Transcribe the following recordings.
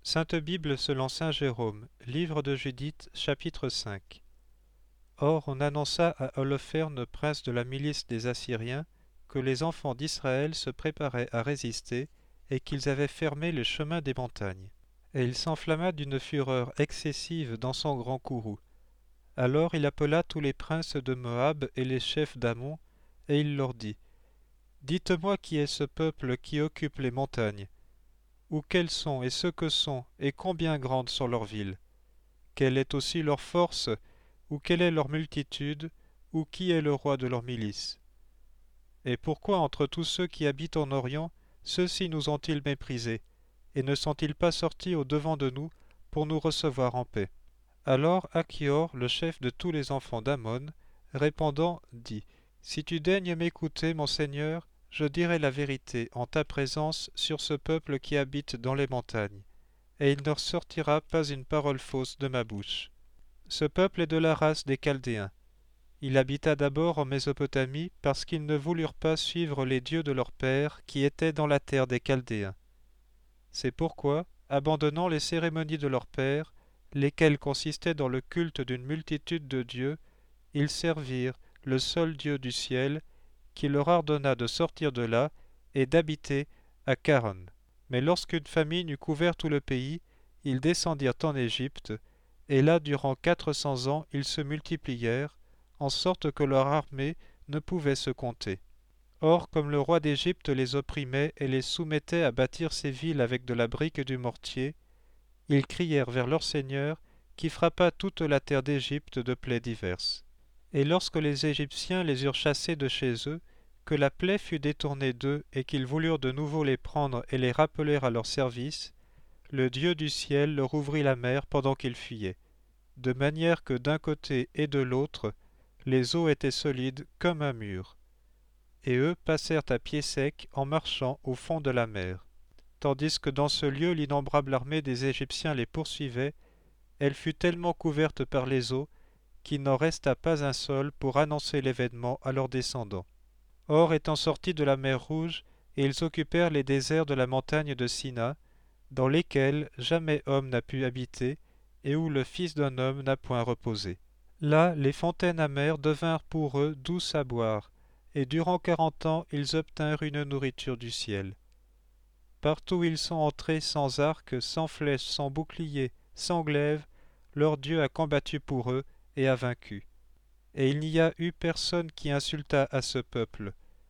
Sainte Bible selon saint Jérôme, livre de Judith, chapitre 5. Or on annonça à Holoferne, prince de la milice des Assyriens, que les enfants d'Israël se préparaient à résister et qu'ils avaient fermé le chemin des montagnes. Et il s'enflamma d'une fureur excessive dans son grand courroux. Alors il appela tous les princes de Moab et les chefs d'Ammon, et il leur dit : Dites-moi qui est ce peuple qui occupe les montagnes, ou quels sont et ce que sont, et combien grandes sont leurs villes, quelle est aussi leur force, ou quelle est leur multitude, ou qui est le roi de leur milice. Et pourquoi entre tous ceux qui habitent en Orient, ceux-ci nous ont-ils méprisés, et ne sont-ils pas sortis au-devant de nous pour nous recevoir en paix? Alors Achior, le chef de tous les enfants d'Ammon, répondant, dit : Si tu daignes m'écouter, mon Seigneur, je dirai la vérité en ta présence sur ce peuple qui habite dans les montagnes, et il ne ressortira pas une parole fausse de ma bouche. Ce peuple est de la race des Chaldéens. Il habita d'abord en Mésopotamie parce qu'ils ne voulurent pas suivre les dieux de leur père qui étaient dans la terre des Chaldéens. C'est pourquoi, abandonnant les cérémonies de leur père, lesquelles consistaient dans le culte d'une multitude de dieux, ils servirent le seul Dieu du ciel, qui leur ordonna de sortir de là et d'habiter à Charan. Mais lorsqu'une famine eut couvert tout le pays, ils descendirent en Égypte, et là durant 400 ans ils se multiplièrent, en sorte que leur armée ne pouvait se compter. Or, comme le roi d'Égypte les opprimait et les soumettait à bâtir ses villes avec de la brique et du mortier, ils crièrent vers leur Seigneur, qui frappa toute la terre d'Égypte de plaies diverses. Et lorsque les Égyptiens les eurent chassés de chez eux, que la plaie fut détournée d'eux et qu'ils voulurent de nouveau les prendre et les rappeler à leur service, le Dieu du ciel leur ouvrit la mer pendant qu'ils fuyaient, de manière que d'un côté et de l'autre, les eaux étaient solides comme un mur. Et eux passèrent à pied sec en marchant au fond de la mer. Tandis que dans ce lieu l'innombrable armée des Égyptiens les poursuivait, elle fut tellement couverte par les eaux qu'il n'en resta pas un seul pour annoncer l'événement à leurs descendants. Or, étant sortis de la mer Rouge, ils occupèrent les déserts de la montagne de Sina, dans lesquels jamais homme n'a pu habiter, et où le Fils d'un homme n'a point reposé. Là, les fontaines amères devinrent pour eux douces à boire, et durant 40 ans ils obtinrent une nourriture du ciel. Partout où ils sont entrés sans arc, sans flèche, sans bouclier, sans glaive, leur Dieu a combattu pour eux et a vaincu. Et il n'y a eu personne qui insulta à ce peuple,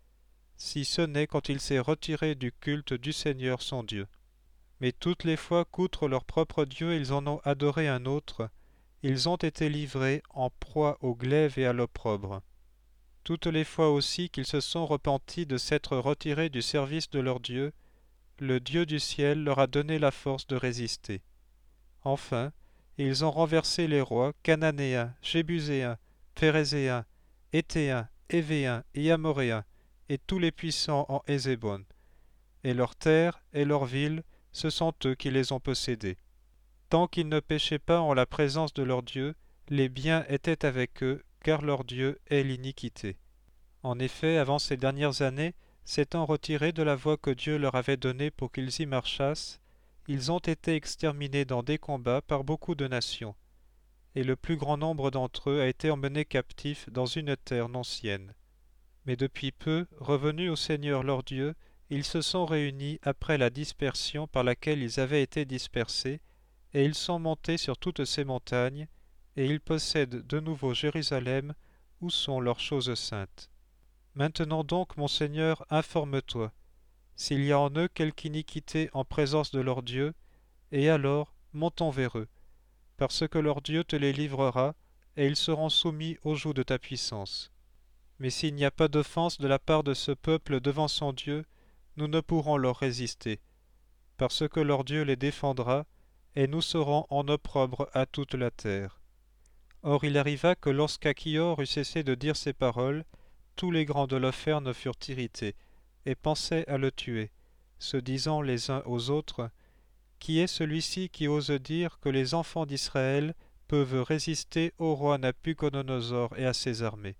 si ce n'est quand il s'est retiré du culte du Seigneur son Dieu. Mais toutes les fois qu'outre leur propre Dieu ils en ont adoré un autre, ils ont été livrés en proie au glaive et à l'opprobre. Toutes les fois aussi qu'ils se sont repentis de s'être retirés du service de leur Dieu, le Dieu du ciel leur a donné la force de résister. Enfin, ils ont renversé les rois cananéens, jébuséens, phérézéens, héthéens, évéens et amoréens, et tous les puissants en Hésébon. Et leurs terres et leurs villes, ce sont eux qui les ont possédées. Tant qu'ils ne péchaient pas en la présence de leur Dieu, les biens étaient avec eux, car leur Dieu est l'iniquité. En effet, avant ces dernières années, s'étant retirés de la voie que Dieu leur avait donnée pour qu'ils y marchassent, ils ont été exterminés dans des combats par beaucoup de nations, et le plus grand nombre d'entre eux a été emmené captif dans une terre non sienne. Mais depuis peu, revenus au Seigneur leur Dieu, ils se sont réunis après la dispersion par laquelle ils avaient été dispersés, et ils sont montés sur toutes ces montagnes, et ils possèdent de nouveau Jérusalem, où sont leurs choses saintes. Maintenant donc, mon Seigneur, informe-toi, s'il y a en eux quelque iniquité en présence de leur Dieu, et alors montons vers eux, parce que leur Dieu te les livrera, et ils seront soumis au joug de ta puissance. Mais s'il n'y a pas d'offense de la part de ce peuple devant son Dieu, nous ne pourrons leur résister, parce que leur Dieu les défendra, et nous serons en opprobre à toute la terre. Or il arriva que lorsqu'Achior eut cessé de dire ces paroles, tous les grands d'Holoferne furent irrités, et pensaient à le tuer, se disant les uns aux autres : Qui est celui-ci qui ose dire que les enfants d'Israël peuvent résister au roi Nabuchodonosor et à ses armées?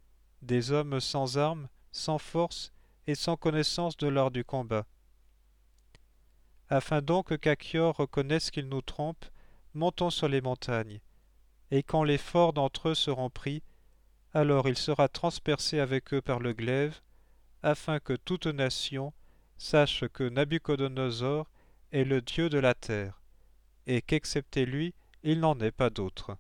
Des hommes sans armes, sans force et sans connaissance de l'art du combat. Afin donc qu'Achior reconnaisse qu'ils nous trompent, montons sur les montagnes. Et quand les forts d'entre eux seront pris, alors il sera transpercé avec eux par le glaive, afin que toute nation sache que Nabuchodonosor est le Dieu de la terre, et qu'excepté lui, il n'en est pas d'autre.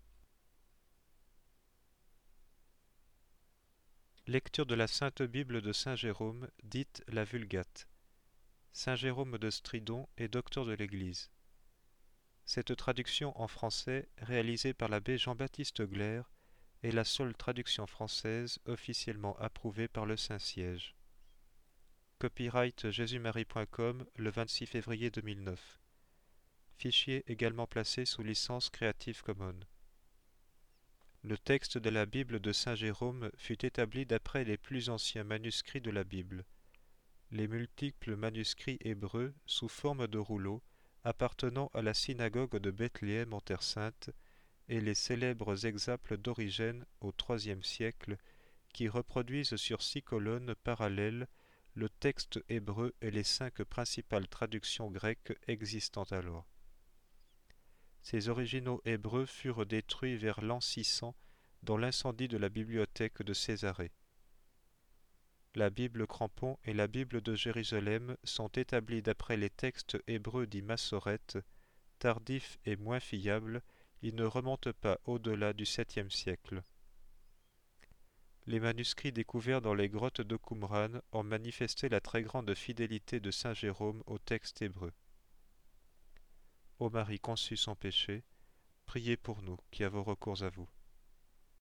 Lecture de la Sainte Bible de Saint Jérôme, dite la Vulgate. Saint Jérôme de Stridon est docteur de l'Église. Cette traduction en français, réalisée par l'abbé Jean-Baptiste Glaire, est la seule traduction française officiellement approuvée par le Saint-Siège. Copyright jésusmarie.com le 26 février 2009. Fichier également placé sous licence Creative Commons. Le texte de la Bible de Saint Jérôme fut établi d'après les plus anciens manuscrits de la Bible. Les multiples manuscrits hébreux sous forme de rouleaux appartenant à la synagogue de Bethléem en Terre Sainte et les célèbres exaples d'Origène au IIIe siècle qui reproduisent sur 6 colonnes parallèles le texte hébreu et les 5 principales traductions grecques existant alors. Ces originaux hébreux furent détruits vers l'an 600 dans l'incendie de la bibliothèque de Césarée. La Bible Crampon et la Bible de Jérusalem sont établies d'après les textes hébreux dits Massorètes, tardifs et moins fiables, ils ne remontent pas au-delà du 7e siècle. Les manuscrits découverts dans les grottes de Qumran ont manifesté la très grande fidélité de saint Jérôme au texte hébreu. Ô Marie conçue sans péché, priez pour nous qui avons recours à vous.